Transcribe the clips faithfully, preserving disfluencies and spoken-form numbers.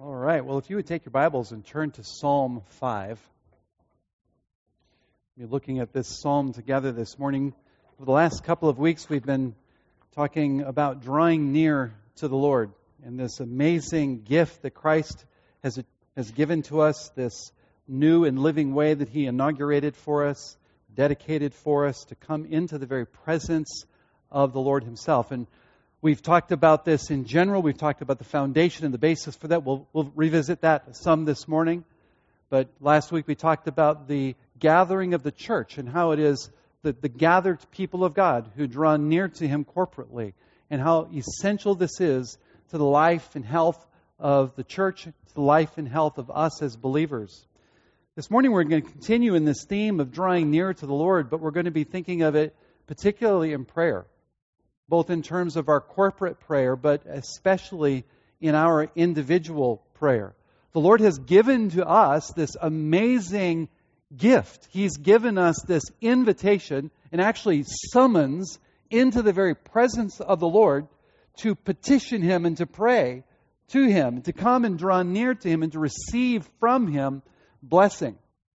All right. Well, if you would take your Bibles and turn to Psalm five. We're looking at this psalm together this morning. For the last couple of weeks, we've been talking about drawing near to the Lord and this amazing gift that Christ has, has given to us, this new and living way that He inaugurated for us, dedicated for us to come into the very presence of the Lord Himself. And we've talked about this in general. We've talked about the foundation and the basis for that. We'll, we'll revisit that some this morning. But last week we talked about the gathering of the church and how it is the, the gathered people of God who draw near to Him corporately, and how essential this is to the life and health of the church, to the life and health of us as believers. This morning we're going to continue in this theme of drawing near to the Lord, but we're going to be thinking of it particularly in prayer, both in terms of our corporate prayer, but especially in our individual prayer. The Lord has given to us this amazing gift. He's given us this invitation and actually summons into the very presence of the Lord to petition Him and to pray to Him, to come and draw near to Him and to receive from Him blessing.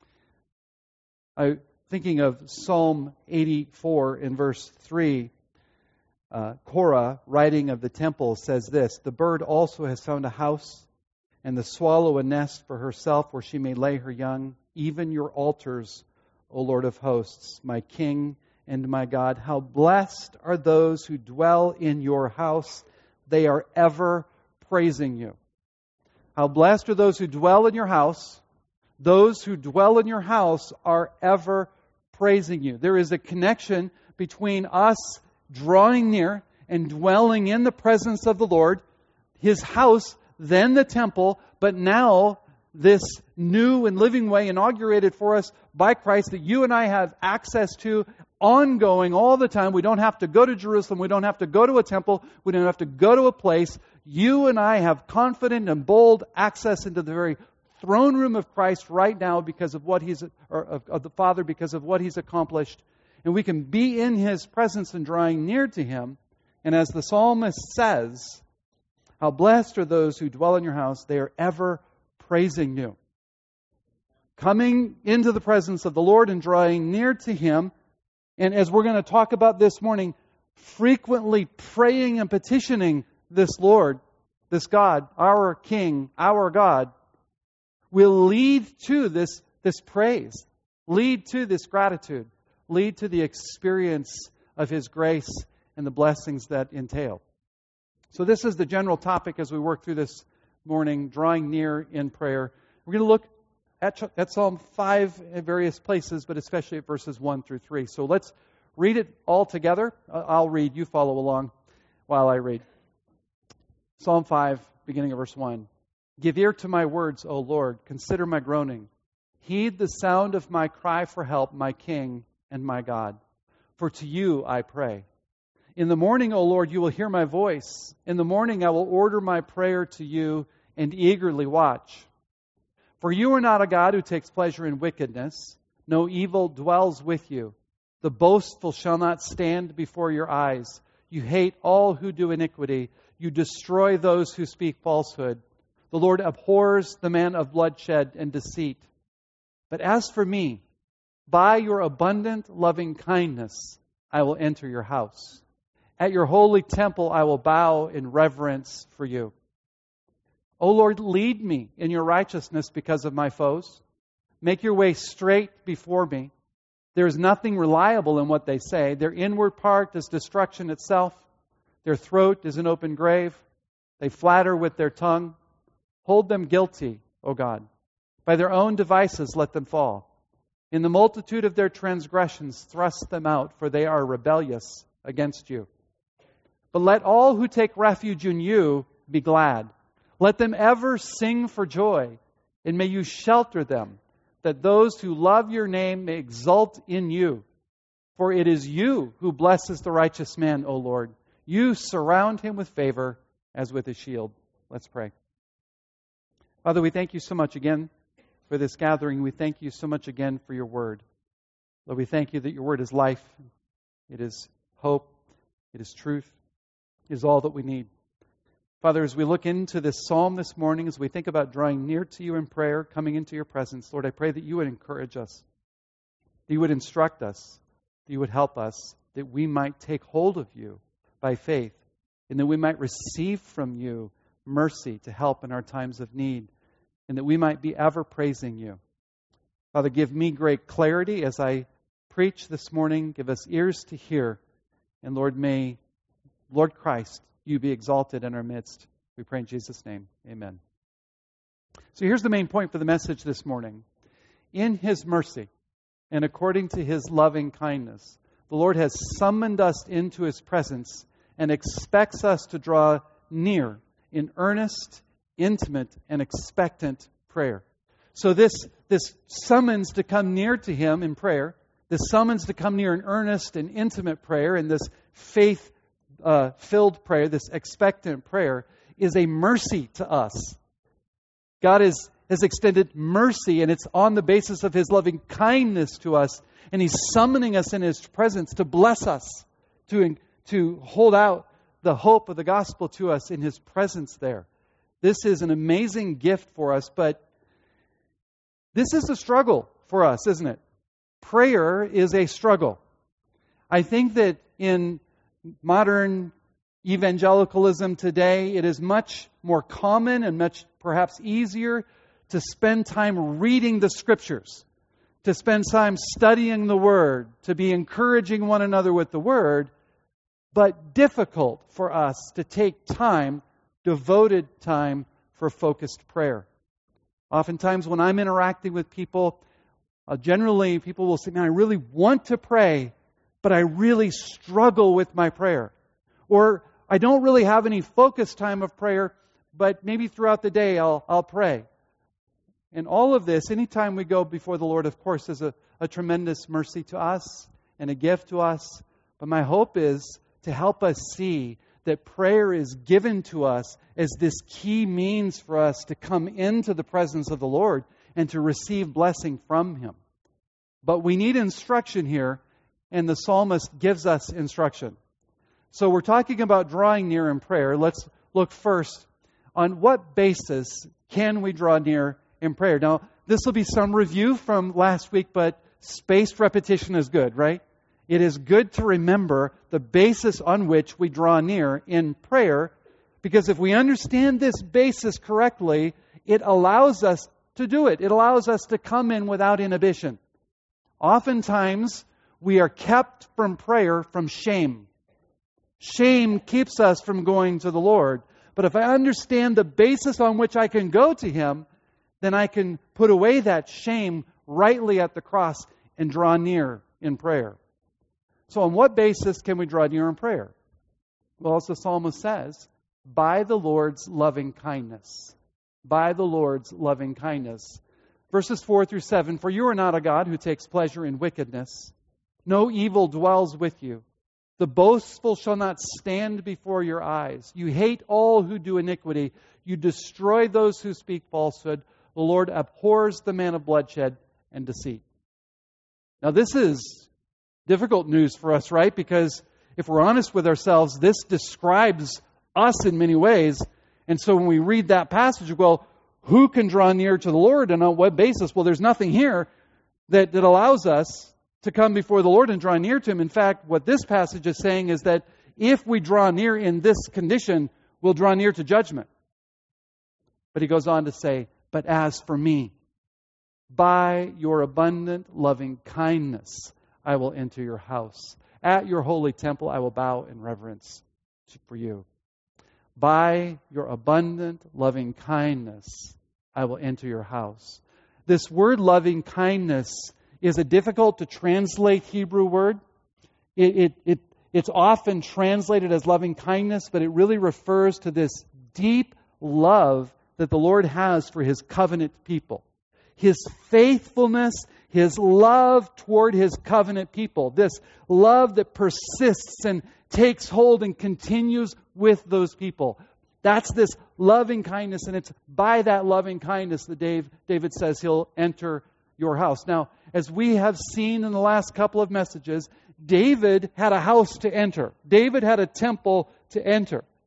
I'm thinking of Psalm eighty-four in verse three. Uh, Korah, writing of the temple, says this: "The bird also has found a house, and the swallow a nest for herself where she may lay her young. Even your altars, O Lord of hosts, my King and my God. How blessed are those who dwell in your house. They are ever praising you." How blessed are those who dwell in your house. Those who dwell in your house are ever praising you. There is a connection between us drawing near and dwelling in the presence of the Lord, His house, then the temple, but now this new and living way inaugurated for us by Christ that you and I have access to ongoing all the time. We don't have to go to Jerusalem. We don't have to go to a temple. We don't have to go to a place. You and I have confident and bold access into the very throne room of Christ right now because of what He's, or of, of the Father, because of what He's accomplished. And we can be in His presence and drawing near to Him. And as the psalmist says, how blessed are those who dwell in your house. They are ever praising you. Coming into the presence of the Lord and drawing near to Him. And as we're going to talk about this morning, frequently praying and petitioning this Lord, this God, our King, our God, will lead to this, this praise, lead to this gratitude, lead to the experience of His grace and the blessings that entail. So this is the general topic as we work through this morning, drawing near in prayer. We're going to look at, at Psalm five in various places, but especially at verses one through three. So let's read it all together. I'll read, you follow along while I read. Psalm five, beginning of verse one. "Give ear to my words, O Lord. Consider my groaning. Heed the sound of my cry for help, my King and my God. For to you I pray. In the morning, O Lord, you will hear my voice. In the morning I will order my prayer to you and eagerly watch. For you are not a God who takes pleasure in wickedness. No evil dwells with you. The boastful shall not stand before your eyes. You hate all who do iniquity. You destroy those who speak falsehood. The Lord abhors the man of bloodshed and deceit. But as for me, by your abundant loving kindness, I will enter your house. At your holy temple, I will bow in reverence for you. O Lord, lead me in your righteousness because of my foes. Make your way straight before me. There is nothing reliable in what they say. Their inward part is destruction itself. Their throat is an open grave. They flatter with their tongue. Hold them guilty, O God. By their own devices let them fall. In the multitude of their transgressions thrust them out, for they are rebellious against you. But let all who take refuge in you be glad. Let them ever sing for joy, and may you shelter them, that those who love your name may exult in you. For it is you who blesses the righteous man, O Lord. You surround him with favor as with a shield." Let's pray. Father, we thank you so much again for this gathering. We thank you so much again for your word. Lord, we thank you that your word is life. It is hope. It is truth. It is all that we need. Father, as we look into this psalm this morning, as we think about drawing near to you in prayer, coming into your presence, Lord, I pray that you would encourage us, that you would instruct us, that you would help us, that we might take hold of you by faith, and that we might receive from you mercy to help in our times of need, and that we might be ever praising you. Father, give me great clarity as I preach this morning. Give us ears to hear. And Lord, may, Lord Christ, you be exalted in our midst. We pray in Jesus' name. Amen. So here's the main point for the message this morning. In His mercy and according to His loving kindness, the Lord has summoned us into His presence and expects us to draw near in earnest, intimate, and expectant prayer. So this, this summons to come near to Him in prayer, this summons to come near in earnest and intimate prayer, and this faith-filled uh, prayer, this expectant prayer, is a mercy to us. God is, has extended mercy, and it's on the basis of His loving kindness to us, and He's summoning us in His presence to bless us, to, to hold out the hope of the gospel to us in His presence there. This is an amazing gift for us, but this is a struggle for us, isn't it? Prayer is a struggle. I think that in modern evangelicalism today, it is much more common and much perhaps easier to spend time reading the Scriptures, to spend time studying the Word, to be encouraging one another with the Word, but difficult for us to take time, devoted time, for focused prayer. Oftentimes when I'm interacting with people, uh, generally people will say, man, I really want to pray, but I really struggle with my prayer. Or I don't really have any focused time of prayer, but maybe throughout the day I'll, I'll pray. And all of this, anytime we go before the Lord, of course, is a, a tremendous mercy to us and a gift to us. But my hope is to help us see that prayer is given to us as this key means for us to come into the presence of the Lord and to receive blessing from Him. But we need instruction here, and the psalmist gives us instruction. So we're talking about drawing near in prayer. Let's look first on what basis can we draw near in prayer. Now, this will be some review from last week, but spaced repetition is good, right? It is good to remember the basis on which we draw near in prayer, because if we understand this basis correctly, it allows us to do it. It allows us to come in without inhibition. Oftentimes, we are kept from prayer from shame. Shame keeps us from going to the Lord. But if I understand the basis on which I can go to Him, then I can put away that shame rightly at the cross and draw near in prayer. So on what basis can we draw near in prayer? Well, as the psalmist says, by the Lord's loving kindness. By the Lord's loving kindness. Verses four through seven, for you are not a God who takes pleasure in wickedness. No evil dwells with you. The boastful shall not stand before your eyes. You hate all who do iniquity. You destroy those who speak falsehood. The Lord abhors the man of bloodshed and deceit. Now this is difficult news for us, right? Because if we're honest with ourselves, this describes us in many ways. And so when we read that passage, well, who can draw near to the Lord and on what basis? Well, there's nothing here that, that allows us to come before the Lord and draw near to Him. In fact, what this passage is saying is that if we draw near in this condition, we'll draw near to judgment. But he goes on to say, but as for me, by your abundant loving kindness, I will enter your house. At your holy temple, I will bow in reverence for you. By your abundant loving kindness, I will enter your house. This word loving kindness is a difficult to translate Hebrew word. It, it, it, it's often translated as loving kindness, but it really refers to this deep love that the Lord has for His covenant people. His faithfulness, His love toward His covenant people. This love that persists and takes hold and continues with those people. That's this loving kindness, and it's by that loving kindness that Dave, David says He'll enter your house. Now, as we have seen in the last couple of messages, David had a house to enter. David had a temple to enter.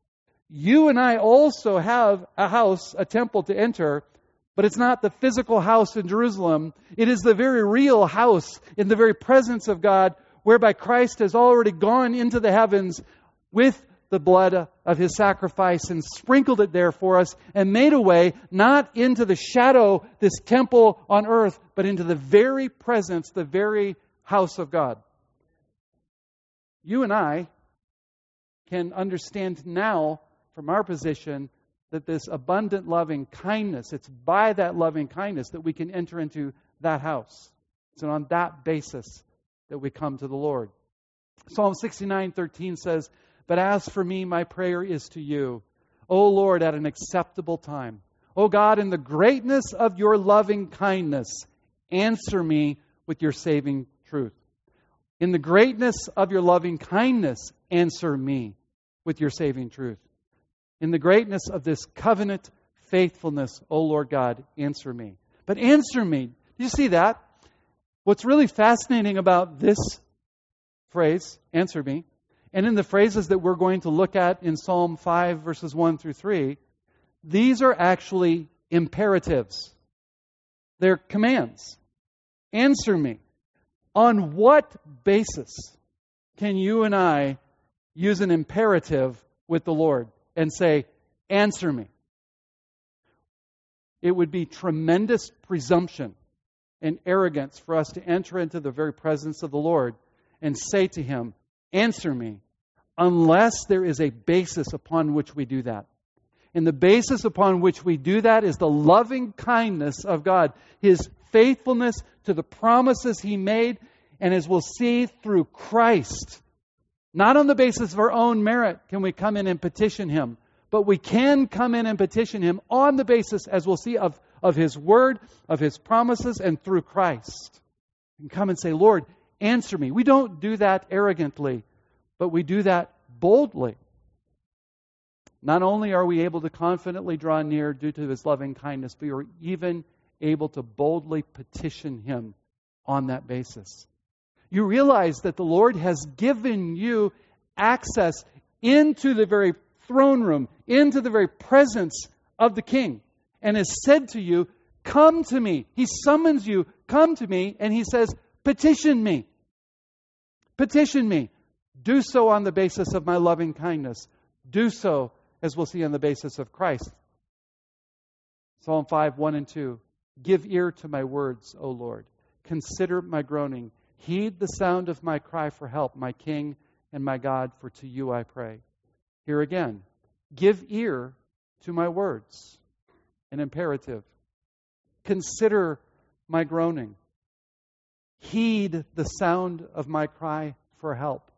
You and I also have a house, a temple to enter, but it's not the physical house in Jerusalem. It is the very real house in the very presence of God, whereby Christ has already gone into the heavens with the blood of His sacrifice and sprinkled it there for us and made a way not into the shadow, this temple on earth, but into the very presence, the very house of God. You and I can understand now from our position that this abundant loving kindness, it's by that loving kindness that we can enter into that house. It's on that basis that we come to the Lord. Psalm sixty-nine thirteen says, "But as for me, my prayer is to you, O Lord, at an acceptable time. O God, in the greatness of your loving kindness, answer me with your saving truth. In the greatness of your loving kindness, answer me with your saving truth. In the greatness of this covenant faithfulness, O Lord God, answer me." But answer me. Do you see that? What's really fascinating about this phrase, answer me, and in the phrases that we're going to look at in Psalm five, verses one through three, these are actually imperatives. They're commands. Answer me. On what basis can you and I use an imperative with the Lord and say, answer me? It would be tremendous presumption and arrogance for us to enter into the very presence of the Lord and say to Him, answer me, unless there is a basis upon which we do that. And the basis upon which we do that is the loving kindness of God, His faithfulness to the promises He made, and as we'll see, through Christ. Not on the basis of our own merit can we come in and petition Him, but we can come in and petition Him on the basis, as we'll see, of, of His Word, of His promises, and through Christ. And come and say, Lord, answer me. We don't do that arrogantly, but we do that boldly. Not only are we able to confidently draw near due to His loving kindness, but we are even able to boldly petition Him on that basis. You realize that the Lord has given you access into the very throne room, into the very presence of the King, and has said to you, come to me. He summons you, come to me, and He says, petition me. Petition me. Do so on the basis of my loving kindness. Do so, as we'll see, on the basis of Christ. Psalm five, one and two. Give ear to my words, O Lord. Consider my groaning. Heed the sound of my cry for help, my King and my God, for to you I pray. Here again, give ear to my words, an imperative. Consider my groaning. Heed the sound of my cry for help.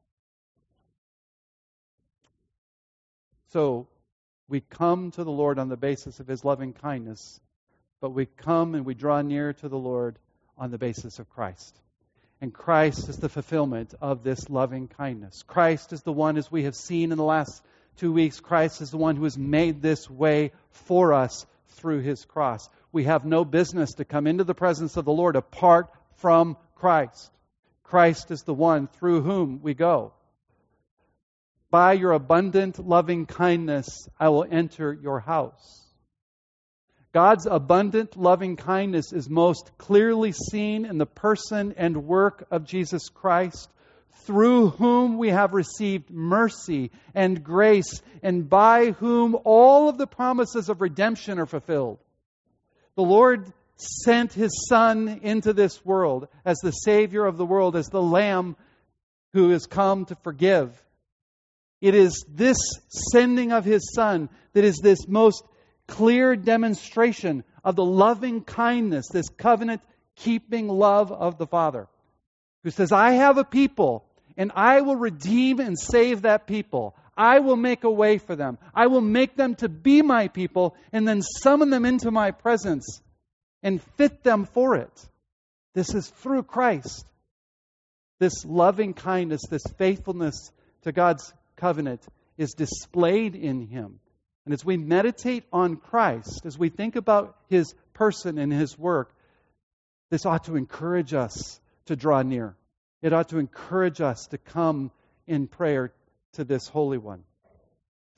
So, we come to the Lord on the basis of His loving kindness, but we come and we draw near to the Lord on the basis of Christ. And Christ is the fulfillment of this loving kindness. Christ is the one, as we have seen in the last two weeks, Christ is the one who has made this way for us through His cross. We have no business to come into the presence of the Lord apart from Christ. Christ is the one through whom we go. By your abundant loving kindness, I will enter your house. God's abundant loving kindness is most clearly seen in the person and work of Jesus Christ, through whom we have received mercy and grace, and by whom all of the promises of redemption are fulfilled. The Lord sent His Son into this world as the Savior of the world, as the Lamb who has come to forgive. It is this sending of His Son that is this most clear demonstration of the loving kindness, this covenant-keeping love of the Father, who says, I have a people, and I will redeem and save that people. I will make a way for them. I will make them to be my people, and then summon them into my presence and fit them for it. This is through Christ. This loving kindness, this faithfulness to God's covenant is displayed in Him. And as we meditate on Christ, as we think about His person and His work, this ought to encourage us to draw near. It ought to encourage us to come in prayer to this Holy One.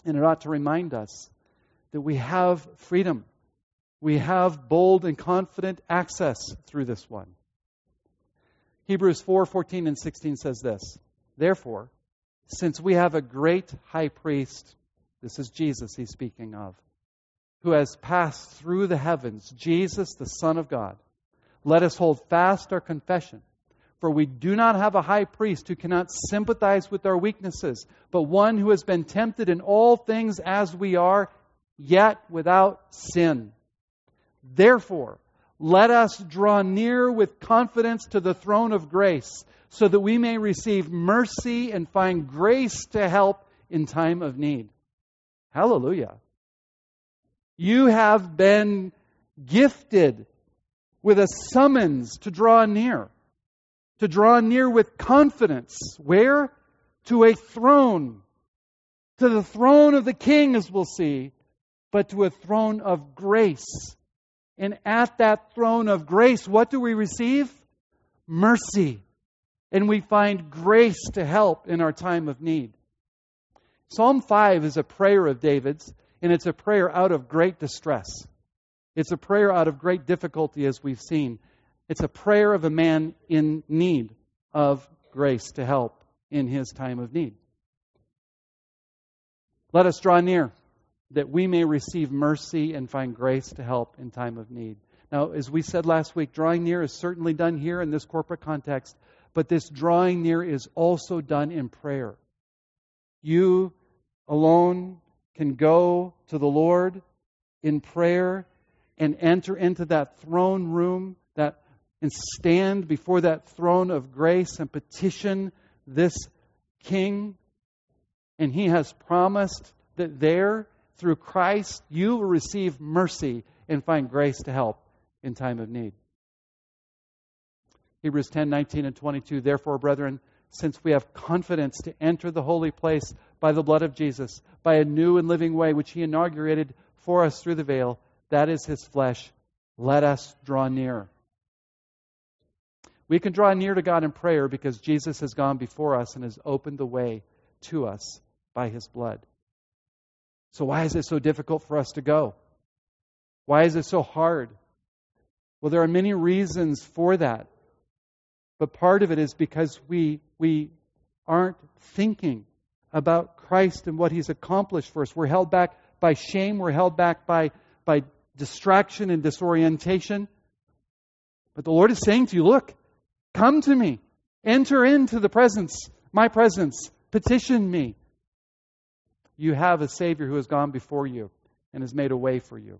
And it ought to remind us that we have freedom. We have bold and confident access through this one. Hebrews four fourteen and sixteen says this, "Therefore, since we have a great high priest," this is Jesus he's speaking of, "who has passed through the heavens, Jesus, the Son of God, let us hold fast our confession. For we do not have a high priest who cannot sympathize with our weaknesses, but one who has been tempted in all things as we are, yet without sin. Therefore, let us draw near with confidence to the throne of grace, so that we may receive mercy and find grace to help in time of need." Hallelujah. You have been gifted with a summons to draw near. To draw near with confidence. Where? To a throne. To the throne of the King, as we'll see, but to a throne of grace. And at that throne of grace, what do we receive? Mercy. And we find grace to help in our time of need. Psalm five is a prayer of David's, and it's a prayer out of great distress. It's a prayer out of great difficulty, as we've seen. It's a prayer of a man in need of grace to help in his time of need. Let us draw near, that we may receive mercy and find grace to help in time of need. Now, as we said last week, drawing near is certainly done here in this corporate context, but this drawing near is also done in prayer. You alone can go to the Lord in prayer and enter into that throne room, that and stand before that throne of grace and petition this King. And He has promised that there, through Christ, you will receive mercy and find grace to help in time of need. Hebrews ten, nineteen and twenty-two, "Therefore, brethren, since we have confidence to enter the holy place by the blood of Jesus, by a new and living way which He inaugurated for us through the veil, that is His flesh, let us draw near." We can draw near to God in prayer because Jesus has gone before us and has opened the way to us by His blood. So why is it so difficult for us to go? Why is it so hard? Well, there are many reasons for that. But part of it is because we we aren't thinking about Christ and what He's accomplished for us. We're held back by shame. We're held back by, by distraction and disorientation. But the Lord is saying to you, look, come to me. Enter into the presence, my presence. Petition me. You have a Savior who has gone before you and has made a way for you.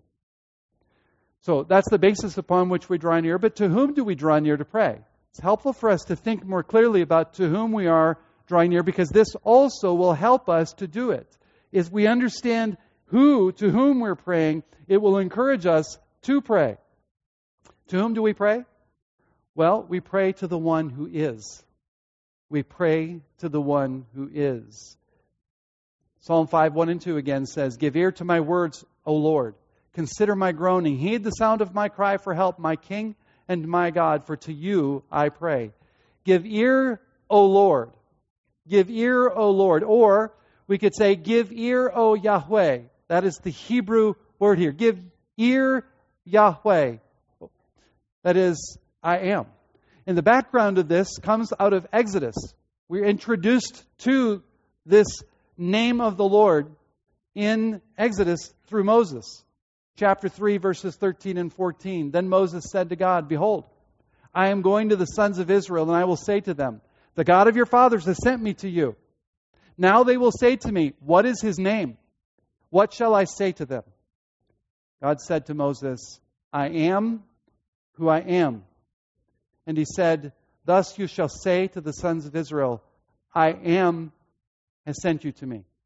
So that's the basis upon which we draw near. But to whom do we draw near to pray? It's helpful for us to think more clearly about to whom we are drawing near, because this also will help us to do it. If we understand who, to whom we're praying, it will encourage us to pray. To whom do we pray? Well, we pray to the one who is. We pray to the one who is. Psalm five, one and two again says, "Give ear to my words, O Lord. Consider my groaning. Heed the sound of my cry for help, my King and my God, for to you I pray. Give ear, O Lord. Give ear, O Lord." Or we could say, "Give ear, O Yahweh." That is the Hebrew word here. Give ear, Yahweh. That is, I am. And the background of this comes out of Exodus. We're introduced to this name of the Lord in Exodus through Moses. Chapter three, verses thirteen and fourteen. "Then Moses said to God, Behold, I am going to the sons of Israel, and I will say to them, The God of your fathers has sent me to you. Now they will say to me, What is His name? What shall I say to them? God said to Moses, I am who I am. And He said, Thus you shall say to the sons of Israel, I am has sent you to me.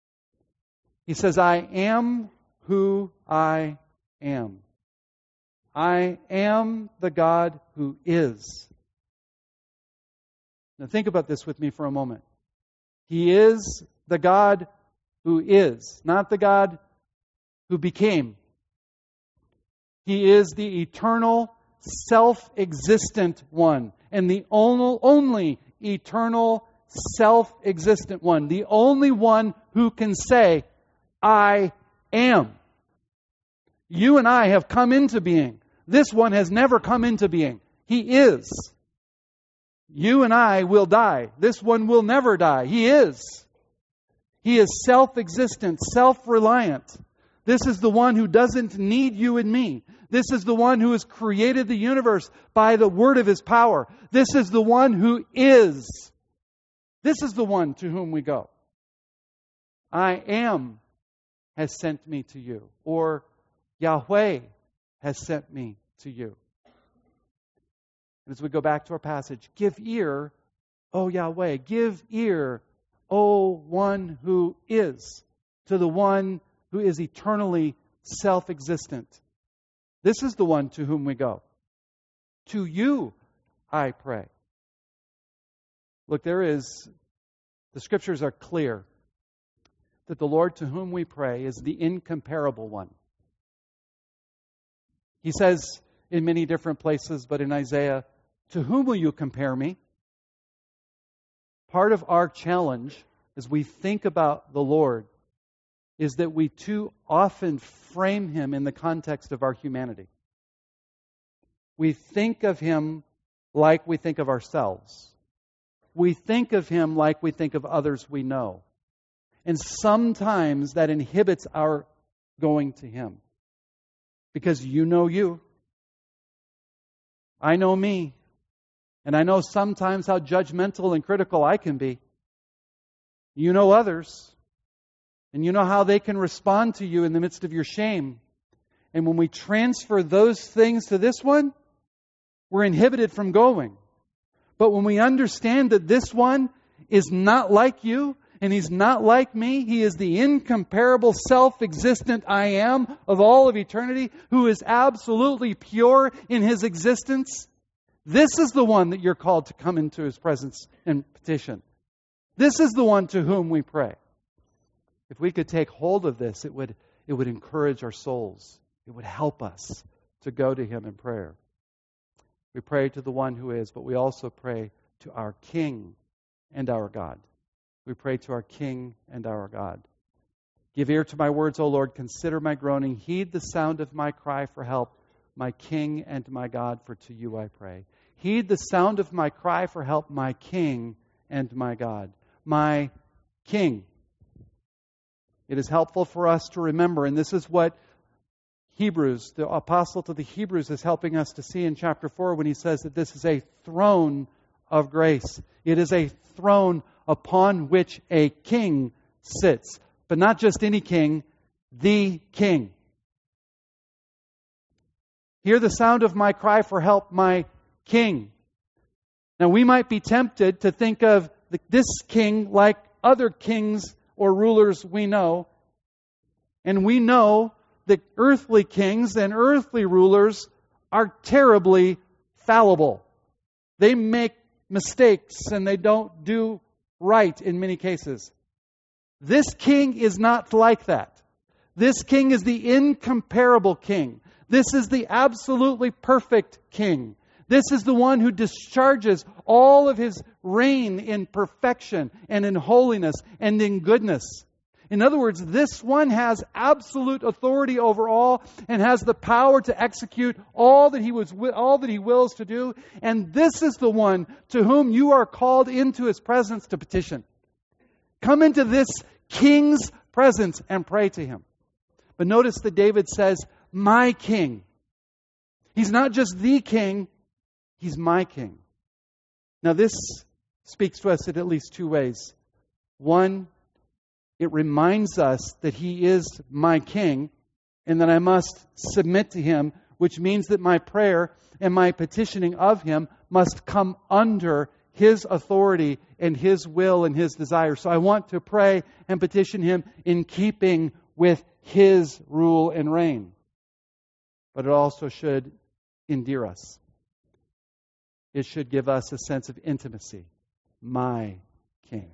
He says, I am who I am. I am the God who is. Now think about this with me for a moment. He is the God who is, not the God who became. He is the eternal, self-existent one, and the only, only eternal, self-existent one. The only one who can say, I am. You and I have come into being. This one has never come into being. He is. You and I will die. This one will never die. He is. He is self-existent, self-reliant. This is the one who doesn't need you and me. This is the one who has created the universe by the word of His power. This is the one who is. This is the one to whom we go. I am has sent me to you. Or Yahweh has sent me to you. And as we go back to our passage, give ear, O Yahweh. Give ear, O one who is, to the one who is eternally self-existent. This is the one to whom we go. To you I pray. Look, there is, the Scriptures are clear that the Lord to whom we pray is the incomparable one. He says in many different places, but in Isaiah, to whom will you compare me? Part of our challenge as we think about the Lord is that we too often frame Him in the context of our humanity. We think of Him like we think of ourselves. We think of Him like we think of others we know. And sometimes that inhibits our going to Him. Because you know you. I know me. And I know sometimes how judgmental and critical I can be. You know others. And you know how they can respond to you in the midst of your shame. And when we transfer those things to this one, we're inhibited from going. But when we understand that this one is not like you, and He's not like me, He is the incomparable, self-existent I am of all of eternity, who is absolutely pure in His existence. This is the one that you're called to come into His presence and petition. This is the one to whom we pray. If we could take hold of this, it would, it would encourage our souls. It would help us to go to Him in prayer. We pray to the one who is, but we also pray to our King and our God. We pray to our King and our God. Give ear to my words, O Lord. Consider my groaning. Heed the sound of my cry for help, my King and my God, for to you I pray. Heed the sound of my cry for help, my King and my God. My King. It is helpful for us to remember, and this is what Hebrews, the apostle to the Hebrews, is helping us to see in chapter four when he says that this is a throne of grace. It is a throne upon which a king sits. But not just any king, the King. Hear the sound of my cry for help, my King. Now we might be tempted to think of this king like other kings or rulers we know. And we know that earthly kings and earthly rulers are terribly fallible. They make mistakes and they don't do right in many cases. This king is not like that. This king is the incomparable king. This is the absolutely perfect king. This is the one who discharges all of His reign in perfection and in holiness and in goodness. In other words, this one has absolute authority over all and has the power to execute all that he was, all that He wills to do. And this is the one to whom you are called into His presence to petition. Come into this King's presence and pray to Him. But notice that David says, my King. He's not just the King, He's my King. Now this speaks to us in at least two ways. One, it reminds us that He is my King and that I must submit to Him, which means that my prayer and my petitioning of Him must come under His authority and His will and His desire. So I want to pray and petition Him in keeping with His rule and reign. But it also should endear us. It should give us a sense of intimacy. My King.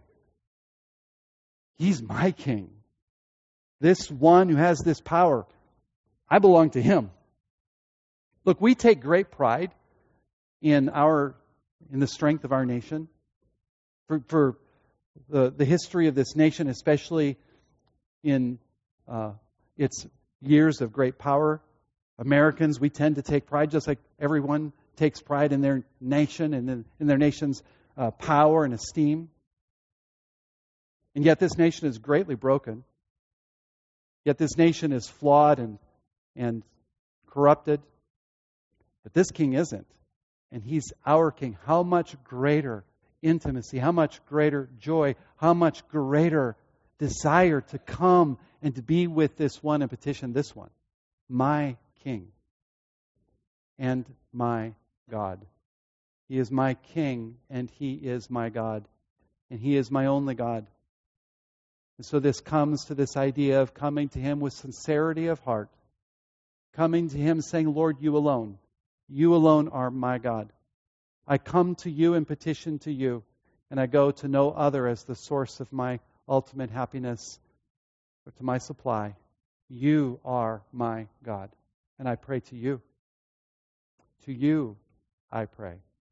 He's my King. This one who has this power. I belong to Him. Look, we take great pride in our in the strength of our nation. For, for the, the history of this nation, especially in Uh, it's years of great power. Americans, we tend to take pride, just like everyone takes pride in their nation and in, in their nation's uh, power and esteem. And yet this nation is greatly broken. Yet this nation is flawed and, and corrupted. But this king isn't. And he's our king. How much greater intimacy, how much greater joy, how much greater desire to come and to be with this one and petition this one, my king and my God. He is my king and he is my God. And he is my only God. And so this comes to this idea of coming to him with sincerity of heart. Coming to him saying, Lord, you alone. You alone are my God. I come to you and petition to you. And I go to no other as the source of my ultimate happiness or to my supply. You are my God. And I pray to you. To you I pray.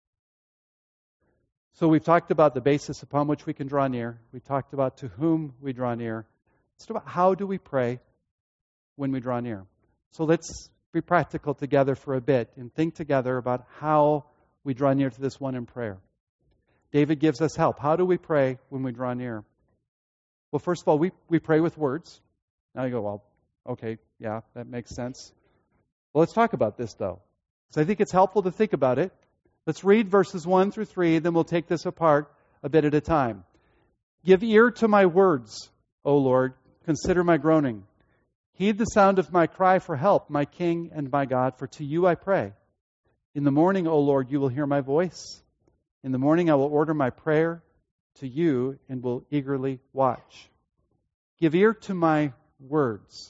So we've talked about the basis upon which we can draw near. We talked about to whom we draw near. Let's talk about how do we pray when we draw near. So let's be practical together for a bit and think together about how we draw near to this one in prayer. David gives us help. How do we pray when we draw near? Well, first of all, we, we pray with words. Now you go, well, okay, yeah, that makes sense. Well, let's talk about this, though. So I think it's helpful to think about it. Let's read verses one through three, then we'll take this apart a bit at a time. Give ear to my words, O Lord. Consider my groaning. Heed the sound of my cry for help, my King and my God, for to you I pray. In the morning, O Lord, you will hear my voice. In the morning I will order my prayer to you and will eagerly watch. Give ear to my words.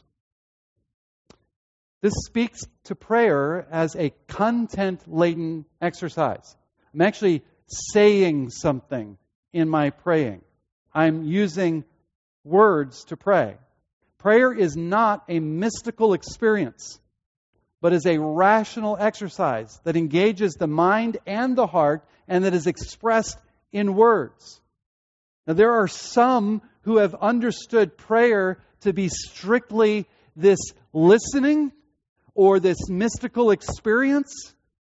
This speaks to prayer as a content-laden exercise. I'm actually saying something in my praying. I'm using words to pray. Prayer is not a mystical experience, but is a rational exercise that engages the mind and the heart and that is expressed in words. Now, there are some who have understood prayer to be strictly this listening or this mystical experience.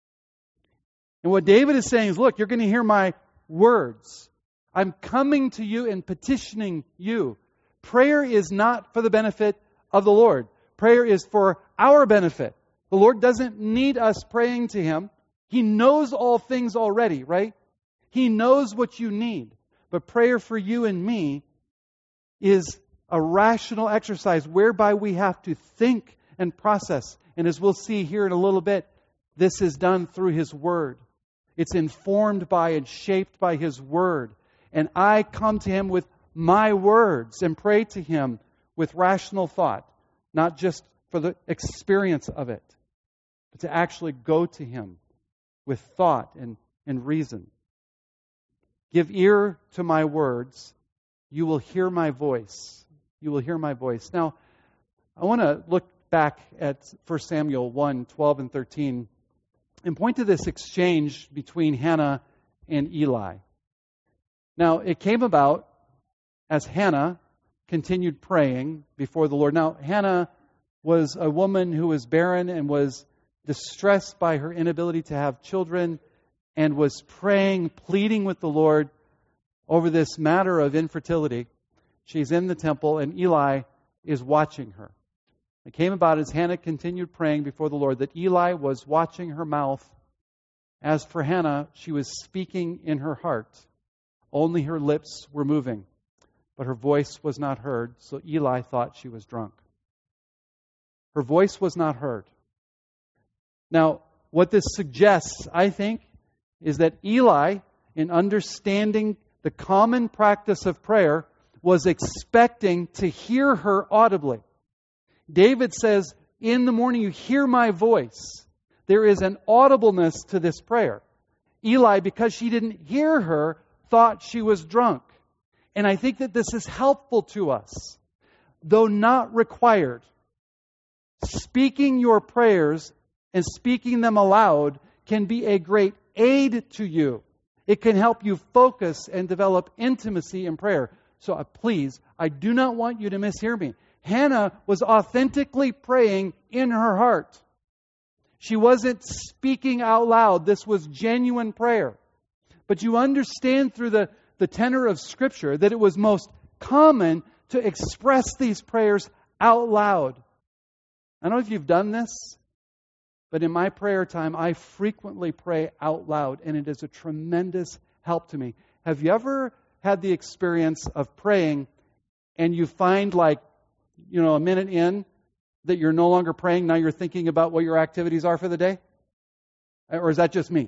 And what David is saying is, look, you're going to hear my words. I'm coming to you and petitioning you. Prayer is not for the benefit of the Lord. Prayer is for our benefit. The Lord doesn't need us praying to Him. He knows all things already, right? He knows what you need. But prayer for you and me is a rational exercise whereby we have to think and process. And as we'll see here in a little bit, this is done through His Word. It's informed by and shaped by His Word. And I come to Him with my words and pray to Him with rational thought, not just for the experience of it, but to actually go to Him with thought and, and reason. Give ear to my words. You will hear my voice. You will hear my voice. Now, I want to look back at First Samuel one, twelve and thirteen and point to this exchange between Hannah and Eli. Now, it came about as Hannah continued praying before the Lord. Now, Hannah was a woman who was barren and was distressed by her inability to have children and was praying, pleading with the Lord over this matter of infertility. She's in the temple and Eli is watching her. It came about as Hannah continued praying before the Lord that Eli was watching her mouth. As for Hannah, she was speaking in her heart. Only her lips were moving, but her voice was not heard, so Eli thought she was drunk. Her voice was not heard. Now, what this suggests, I think, is that Eli, in understanding the common practice of prayer, was expecting to hear her audibly. David says, in the morning you hear my voice. There is an audibleness to this prayer. Eli, because she didn't hear her, thought she was drunk. And I think that this is helpful to us, though not required. Speaking your prayers and speaking them aloud can be a great aid to you. It can help you focus and develop intimacy in prayer. So uh, please, I do not want you to mishear me. Hannah was authentically praying in her heart. She wasn't speaking out loud. This was genuine prayer. But you understand through the, the tenor of Scripture that it was most common to express these prayers out loud. I don't know if you've done this, but in my prayer time, I frequently pray out loud, and it is a tremendous help to me. Have you ever had the experience of praying and you find, like, you know, a minute in that you're no longer praying, now you're thinking about what your activities are for the day? Or is that just me?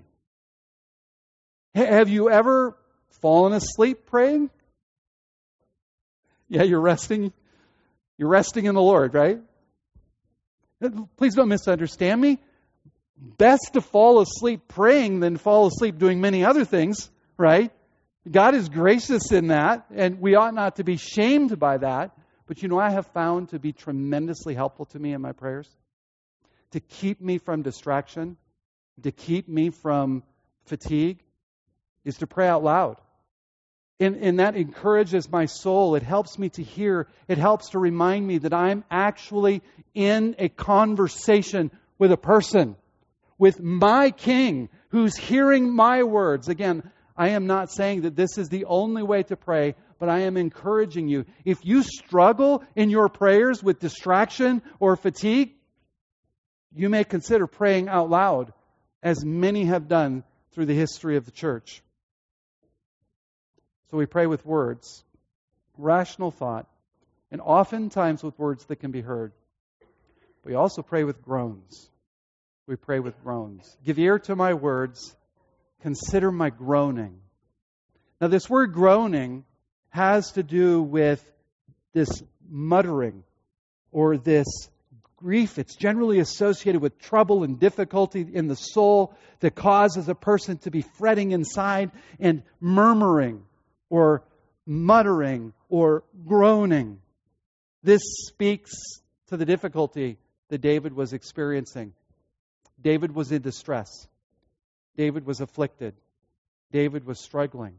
Have you ever fallen asleep praying? Yeah, you're resting. You're resting in the Lord, right? Please don't misunderstand me. Best to fall asleep praying than fall asleep doing many other things, right? God is gracious in that, and we ought not to be shamed by that. But you know, I have found to be tremendously helpful to me in my prayers, to keep me from distraction, to keep me from fatigue, is to pray out loud. And, and that encourages my soul. It helps me to hear. It helps to remind me that I'm actually in a conversation with a person, with my King, who's hearing my words. Again, I am not saying that this is the only way to pray, but I am encouraging you. If you struggle in your prayers with distraction or fatigue, you may consider praying out loud, as many have done through the history of the church. So we pray with words, rational thought, and oftentimes with words that can be heard. We also pray with groans. We pray with groans. Give ear to my words. Consider my groaning. Now, this word groaning has to do with this muttering or this grief. It's generally associated with trouble and difficulty in the soul that causes a person to be fretting inside and murmuring or muttering or groaning. This speaks to the difficulty that David was experiencing. David was in distress. David was afflicted. David was struggling.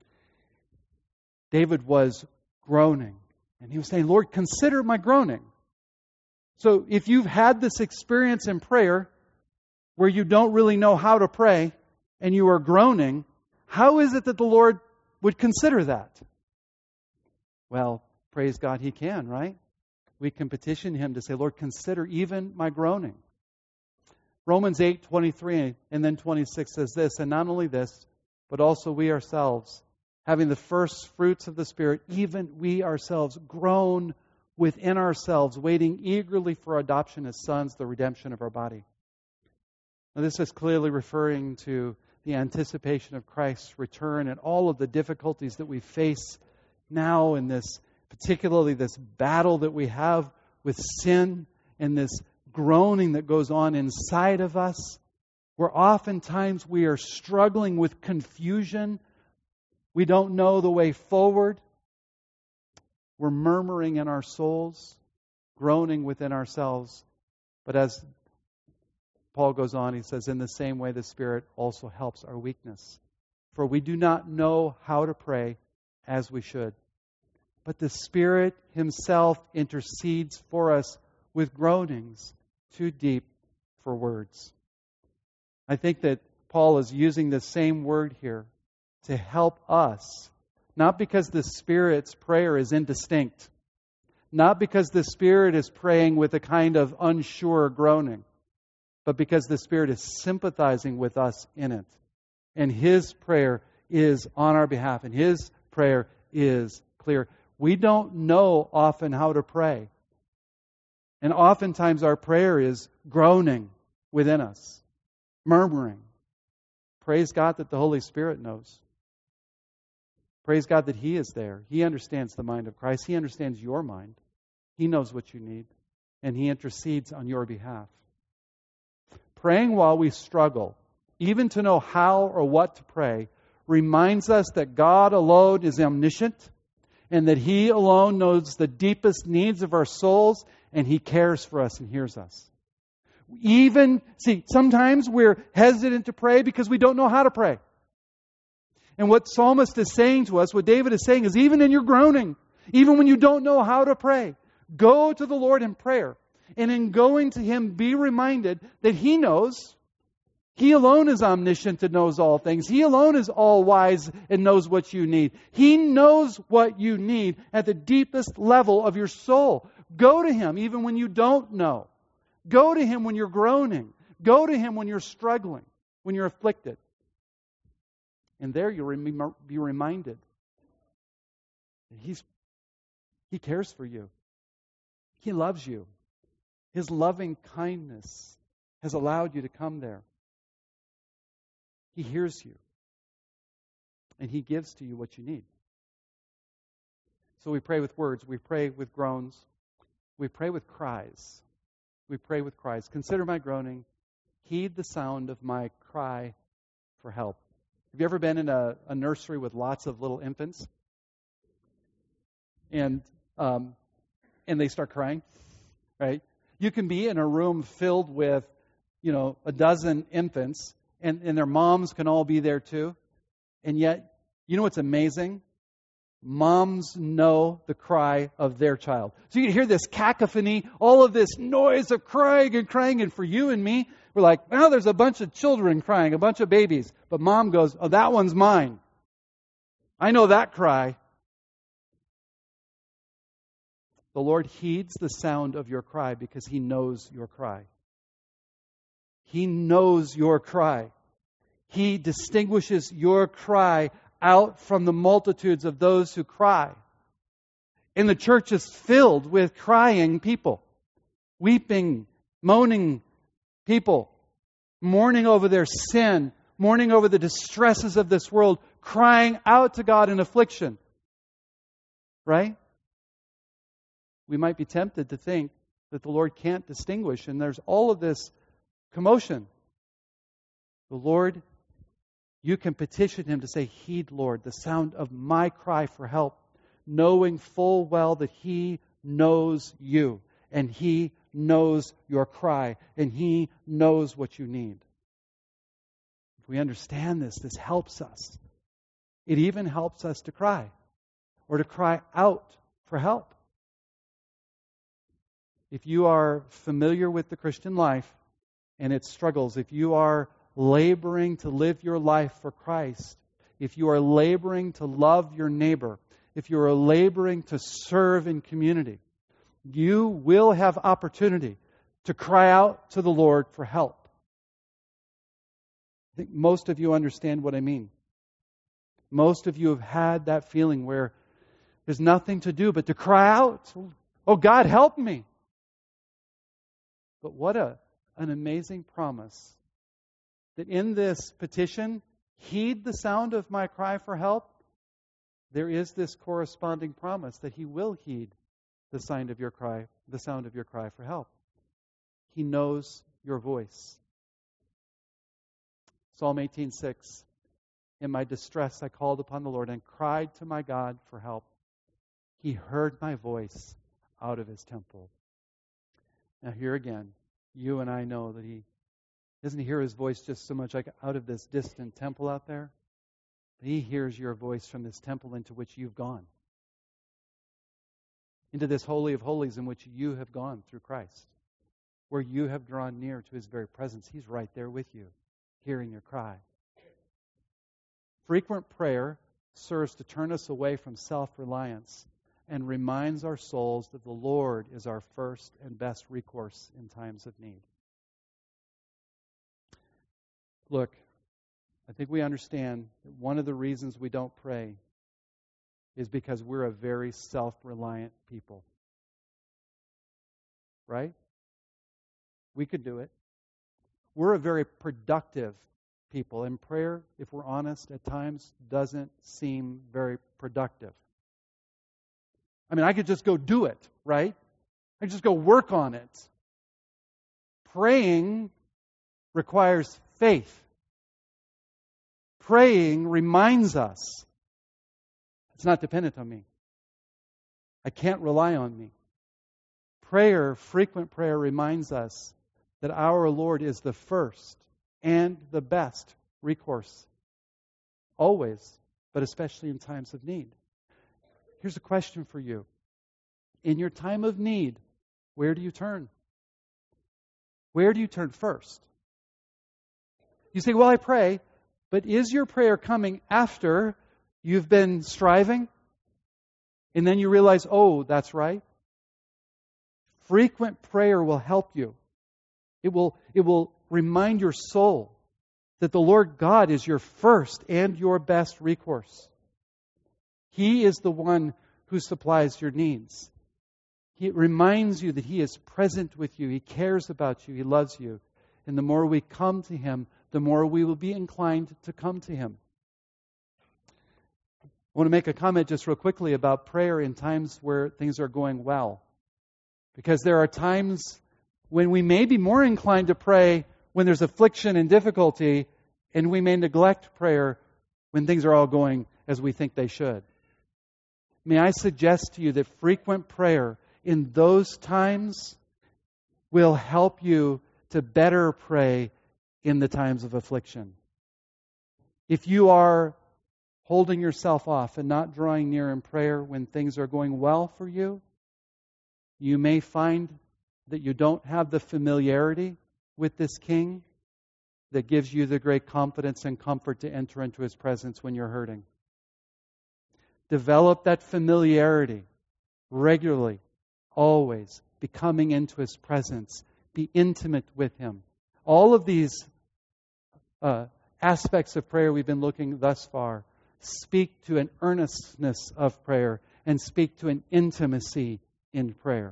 David was groaning. And he was saying, Lord, consider my groaning. So if you've had this experience in prayer where you don't really know how to pray and you are groaning, how is it that the Lord would consider that? Well, praise God, He can, right? We can petition Him to say, Lord, consider even my groaning. Romans eight twenty-three and then twenty-six says this, and not only this, but also we ourselves, having the first fruits of the Spirit, even we ourselves groan within ourselves, waiting eagerly for adoption as sons, the redemption of our body. Now, this is clearly referring to the anticipation of Christ's return and all of the difficulties that we face now in this, particularly this battle that we have with sin and this groaning that goes on inside of us, where oftentimes we are struggling with confusion. We don't know the way forward. We're murmuring in our souls, groaning within ourselves. But as Paul goes on, he says, in the same way the Spirit also helps our weakness. For we do not know how to pray as we should. But the Spirit Himself intercedes for us with groanings too deep for words. I think that Paul is using the same word here to help us, not because the Spirit's prayer is indistinct, not because the Spirit is praying with a kind of unsure groaning, but because the Spirit is sympathizing with us in it. And His prayer is on our behalf, and His prayer is clear. We don't know often how to pray. And oftentimes our prayer is groaning within us, murmuring. Praise God that the Holy Spirit knows. Praise God that He is there. He understands the mind of Christ. He understands your mind. He knows what you need, and He intercedes on your behalf. Praying while we struggle, even to know how or what to pray, reminds us that God alone is omniscient and that He alone knows the deepest needs of our souls, and He cares for us and hears us. Even, see, sometimes we're hesitant to pray because we don't know how to pray. And what Psalmist is saying to us, what David is saying is, even in your groaning, even when you don't know how to pray, Go to the Lord in prayer. And in going to Him, be reminded that He knows. He alone is omniscient and knows all things. He alone is all wise and knows what you need. He knows what you need at the deepest level of your soul. Go to Him even when you don't know. Go to Him when you're groaning. Go to Him when you're struggling, when you're afflicted. And there you'll be reminded that He's, He cares for you. He loves you. His loving kindness has allowed you to come there. He hears you. And He gives to you what you need. So we pray with words. We pray with groans. We pray with cries. We pray with cries. Consider my groaning. Heed the sound of my cry for help. Have you ever been in a, a nursery with lots of little infants? And um, and they start crying, right? You can be in a room filled with, you know, a dozen infants, and, and their moms can all be there too. And yet, you know what's amazing? Moms know the cry of their child. So you can hear this cacophony, all of this noise of crying and crying. And for you and me, we're like, well, there's a bunch of children crying, a bunch of babies. But mom goes, oh, that one's mine. I know that cry. The Lord heeds the sound of your cry because He knows your cry. He knows your cry. He distinguishes your cry out from the multitudes of those who cry. And the church is filled with crying people, weeping, moaning people, mourning over their sin, mourning over the distresses of this world, crying out to God in affliction. Right? We might be tempted to think that the Lord can't distinguish, and there's all of this commotion. The Lord, you can petition Him to say, heed, Lord, the sound of my cry for help, knowing full well that He knows you, and He knows your cry, and He knows what you need. If we understand this, this helps us. It even helps us to cry, or to cry out for help. If you are familiar with the Christian life and its struggles, if you are laboring to live your life for Christ, if you are laboring to love your neighbor, if you are laboring to serve in community, you will have opportunity to cry out to the Lord for help. I think most of you understand what I mean. Most of you have had that feeling where there's nothing to do but to cry out, oh God, help me. But what a, an amazing promise that in this petition, heed the sound of my cry for help. There is this corresponding promise that He will heed the sound of your cry, the sound of your cry for help. He knows your voice. Psalm eighteen six. In my distress I called upon the Lord and cried to my God for help. He heard my voice out of His temple. Now here again, you and I know that He doesn't hear His voice just so much like out of this distant temple out there. But He hears your voice from this temple into which you've gone. Into this Holy of Holies in which you have gone through Christ. Where you have drawn near to His very presence. He's right there with you, hearing your cry. Frequent prayer serves to turn us away from self-reliance and reminds our souls that the Lord is our first and best recourse in times of need. Look, I think we understand that one of the reasons we don't pray is because we're a very self-reliant people. Right? We could do it. We're a very productive people. And prayer, if we're honest, at times doesn't seem very productive. I mean, I could just go do it, right? I could just go work on it. Praying requires faith. Praying reminds us it's not dependent on me. I can't rely on me. Prayer, frequent prayer, reminds us that our Lord is the first and the best recourse. Always, but especially in times of need. Here's a question for you. in your time of need, where do you turn? Where do you turn first? You say, well, I pray, but is your prayer coming after you've been striving? And then you realize, oh, that's right. Frequent prayer will help you. It will, it will remind your soul that the Lord God is your first and your best recourse. He is the one who supplies your needs. He reminds you that He is present with you. He cares about you. He loves you. And the more we come to Him, the more we will be inclined to come to Him. I want to make a comment just real quickly about prayer in times where things are going well. Because there are times when we may be more inclined to pray when there's affliction and difficulty, and we may neglect prayer when things are all going as we think they should. May I suggest to you that frequent prayer in those times will help you to better pray in the times of affliction. If you are holding yourself off and not drawing near in prayer when things are going well for you, you may find that you don't have the familiarity with this King that gives you the great confidence and comfort to enter into His presence when you're hurting. Develop that familiarity regularly, always, be coming into His presence. Be intimate with Him. All of these uh, aspects of prayer we've been looking thus far speak to an earnestness of prayer and speak to an intimacy in prayer.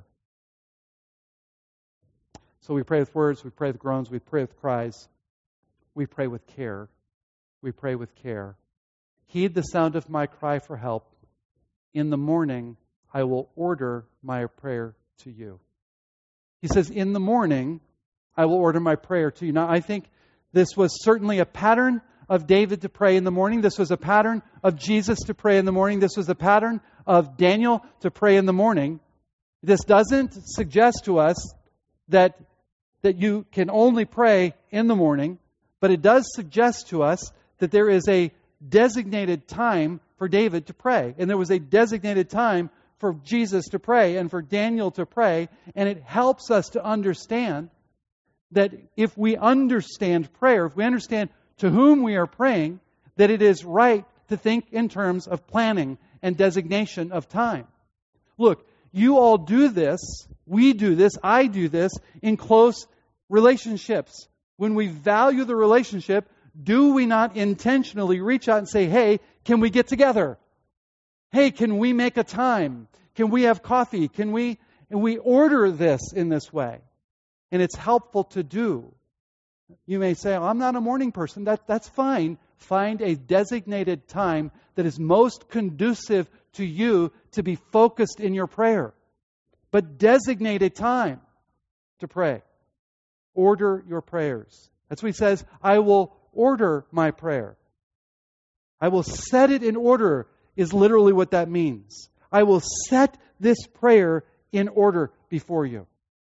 So we pray with words, we pray with groans, we pray with cries. We pray with care. We pray with care. Heed the sound of my cry for help. In the morning, I will order my prayer to you. He says, in the morning, I will order my prayer to you. Now, I think this was certainly a pattern of David to pray in the morning. This was a pattern of Jesus to pray in the morning. This was a pattern of Daniel to pray in the morning. This doesn't suggest to us that, that you can only pray in the morning, but it does suggest to us that there is a designated time for David to pray. And there was a designated time for Jesus to pray and for Daniel to pray. And it helps us to understand that if we understand prayer, if we understand to whom we are praying, that it is right to think in terms of planning and designation of time. Look, you all do this, we do this, I do this in close relationships. When we value the relationship, do we not intentionally reach out and say, hey, can we get together? Hey, can we make a time? Can we have coffee? Can we, and we order this in this way. And it's helpful to do. You may say, oh, I'm not a morning person. That, that's fine. Find a designated time that is most conducive to you to be focused in your prayer. But designate a time to pray. Order your prayers. That's what He says, I will order my prayer. I will set it in order is literally what that means. I will set this prayer in order before you.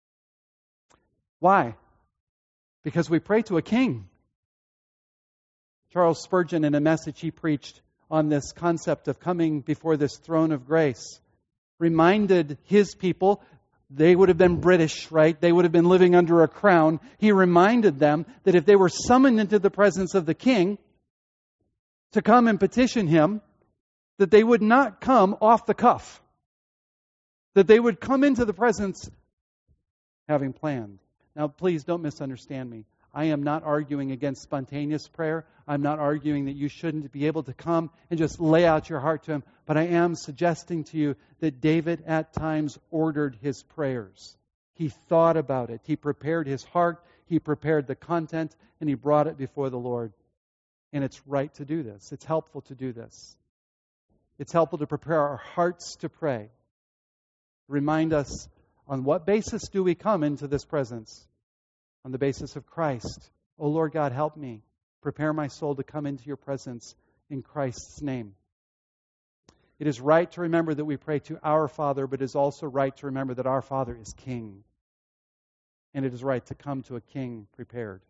Why? Because we pray to a king. Charles Spurgeon, in a message he preached on this concept of coming before this throne of grace, reminded his people, they would have been British, right? They would have been living under a crown. He reminded them that if they were summoned into the presence of the king to come and petition him, that they would not come off the cuff. That they would come into the presence having planned. Now, please don't misunderstand me. I am not arguing against spontaneous prayer. I'm not arguing that you shouldn't be able to come and just lay out your heart to Him. But I am suggesting to you that David at times ordered his prayers. He thought about it. He prepared his heart. He prepared the content, and he brought it before the Lord. And it's right to do this. It's helpful to do this. It's helpful to prepare our hearts to pray. Remind us, on what basis do we come into this presence? On the basis of Christ. Oh Lord God, help me. Prepare my soul to come into your presence in Christ's name. It is right to remember that we pray to our Father, but it is also right to remember that our Father is King. And it is right to come to a King prepared.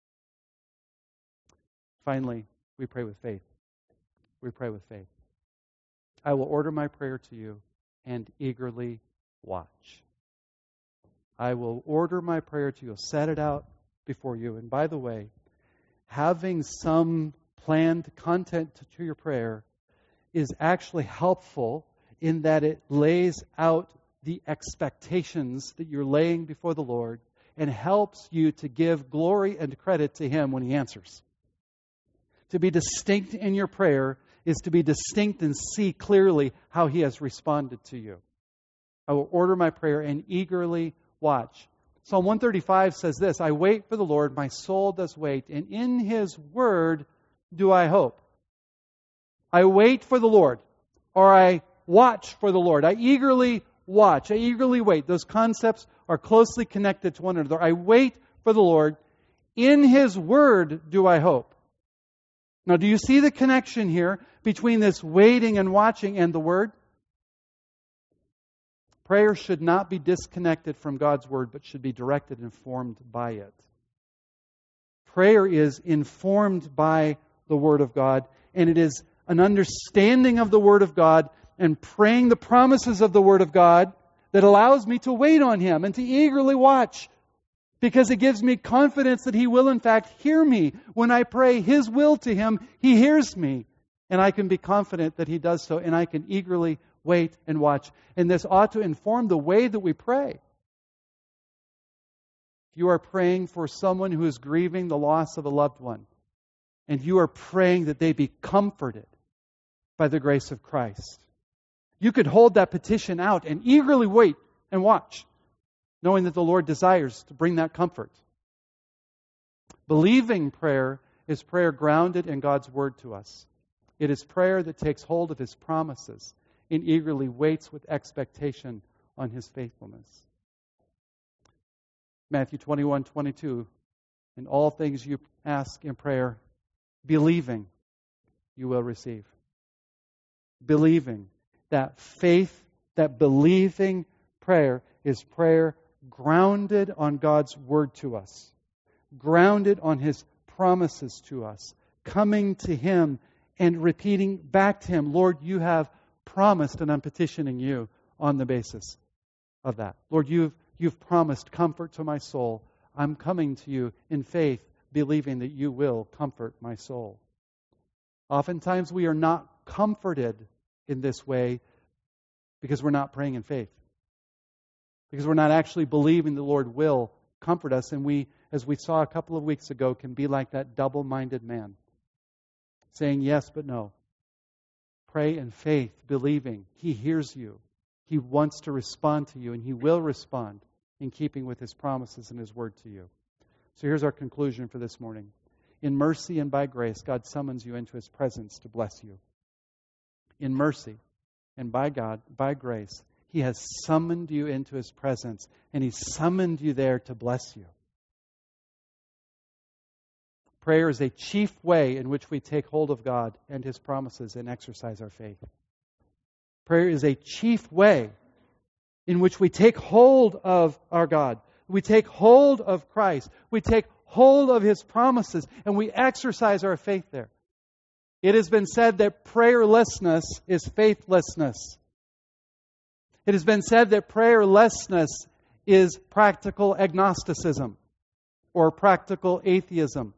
Finally, we pray with faith. We pray with faith. I will order my prayer to you and eagerly watch. I will order my prayer to you, set it out before you. And by the way, having some planned content to your prayer is actually helpful in that it lays out the expectations that you're laying before the Lord and helps you to give glory and credit to Him when He answers. To be distinct in your prayer is to be distinct and see clearly how He has responded to you. I will order my prayer and eagerly watch. Psalm one thirty-five says this, I wait for the Lord, my soul does wait, and in His word do I hope. I wait for the Lord, or I watch for the Lord. I eagerly watch. I eagerly wait. Those concepts are closely connected to one another. I wait for the Lord. In His word do I hope. Now, do you see the connection here between this waiting and watching and the word? Prayer should not be disconnected from God's word, but should be directed and formed by it. Prayer is informed by the word of God, and it is an understanding of the word of God and praying the promises of the word of God that allows me to wait on Him and to eagerly watch, because it gives me confidence that He will in fact hear me. When I pray His will to Him, He hears me, and I can be confident that He does so, and I can eagerly wait and watch. And this ought to inform the way that we pray. If you are praying for someone who is grieving the loss of a loved one, and you are praying that they be comforted by the grace of Christ, you could hold that petition out and eagerly wait and watch, knowing that the Lord desires to bring that comfort. Believing prayer is prayer grounded in God's word to us. It is prayer that takes hold of His promises and eagerly waits with expectation on His faithfulness. Matthew twenty-one twenty-two, in all things you ask in prayer, believing, you will receive. Believing. That faith, that believing prayer is prayer grounded on God's word to us, grounded on His promises to us, coming to Him and repeating back to Him, Lord, you have promised, and I'm petitioning you on the basis of that. Lord, you've, you've promised comfort to my soul. I'm coming to you in faith, believing that you will comfort my soul. Oftentimes we are not comforted in this way because we're not praying in faith. Because we're not actually believing the Lord will comfort us. And we, as we saw a couple of weeks ago, can be like that double-minded man, saying yes but no. Pray in faith, believing He hears you. He wants to respond to you, and He will respond in keeping with His promises and His word to you. So here's our conclusion for this morning. In mercy and by grace, God summons you into His presence to bless you. In mercy and by God, by grace, He has summoned you into His presence, and He summoned you there to bless you. Prayer is a chief way in which we take hold of God and His promises and exercise our faith. Prayer is a chief way in which we take hold of our God. We take hold of Christ. We take hold of His promises, and we exercise our faith there. It has been said that prayerlessness is faithlessness. It has been said that prayerlessness is practical agnosticism or practical atheism.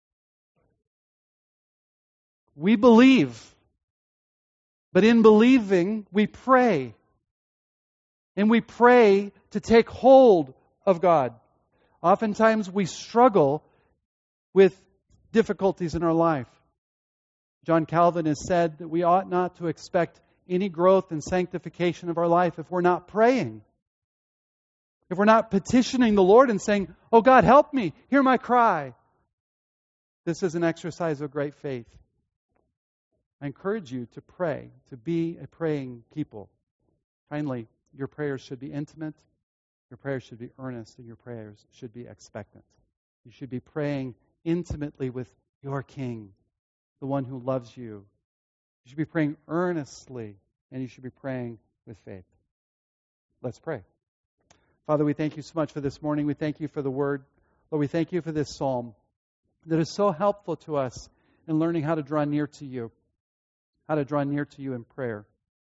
We believe, but in believing, we pray. And we pray to take hold of God. Oftentimes we struggle with difficulties in our life. John Calvin has said that we ought not to expect any growth and sanctification of our life if we're not praying. If we're not petitioning the Lord and saying, oh God, help me, hear my cry. This is an exercise of great faith. I encourage you to pray, to be a praying people. Finally, your prayers should be intimate, your prayers should be earnest, and your prayers should be expectant. You should be praying intimately with your King, the one who loves you. You should be praying earnestly, and you should be praying with faith. Let's pray. Father, we thank you so much for this morning. We thank you for the word. Lord, we thank you for this psalm that is so helpful to us in learning how to draw near to you, how to draw near to you in prayer.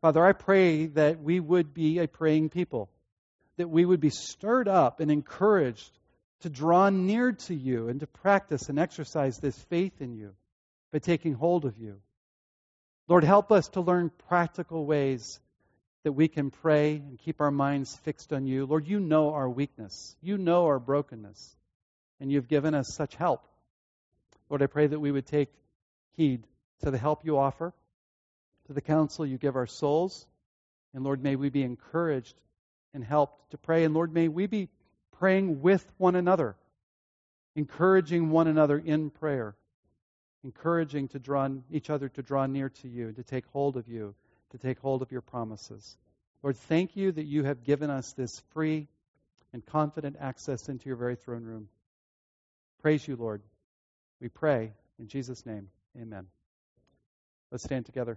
Father, I pray that we would be a praying people, that we would be stirred up and encouraged to draw near to you and to practice and exercise this faith in you by taking hold of you. Lord, help us to learn practical ways that we can pray and keep our minds fixed on you. Lord, you know our weakness. You know our brokenness. And you've given us such help. Lord, I pray that we would take heed to the help you offer, to the counsel you give our souls. And Lord, may we be encouraged and helped to pray. And Lord, may we be praying with one another, encouraging one another in prayer, encouraging to draw each other to draw near to you, to take hold of you, to take hold of your promises. Lord, thank you that you have given us this free and confident access into your very throne room. Praise you, Lord. We pray in Jesus' name. Amen. Let's stand together.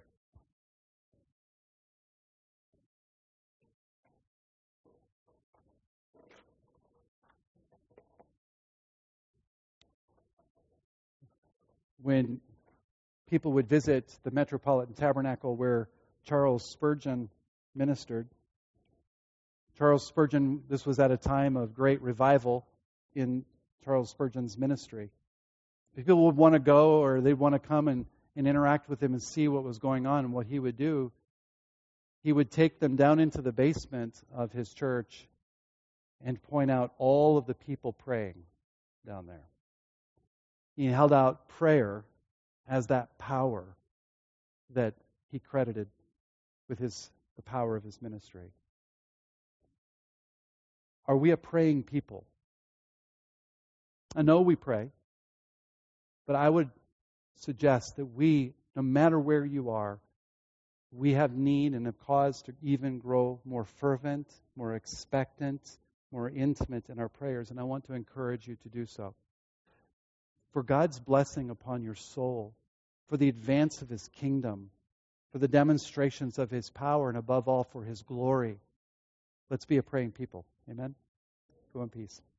When people would visit the Metropolitan Tabernacle where Charles Spurgeon ministered, Charles Spurgeon, this was at a time of great revival in Charles Spurgeon's ministry. People would want to go, or they'd want to come and, and interact with him and see what was going on. And what he would do, he would take them down into the basement of his church and point out all of the people praying down there. He held out prayer as that power that he credited with his the power of his ministry. Are we a praying people? I know we pray, but I would suggest that we, no matter where you are, we have need and have cause to even grow more fervent, more expectant, more intimate in our prayers. And I want to encourage you to do so. For God's blessing upon your soul, for the advance of His kingdom, for the demonstrations of His power, and above all, for His glory. Let's be a praying people. Amen? Go in peace.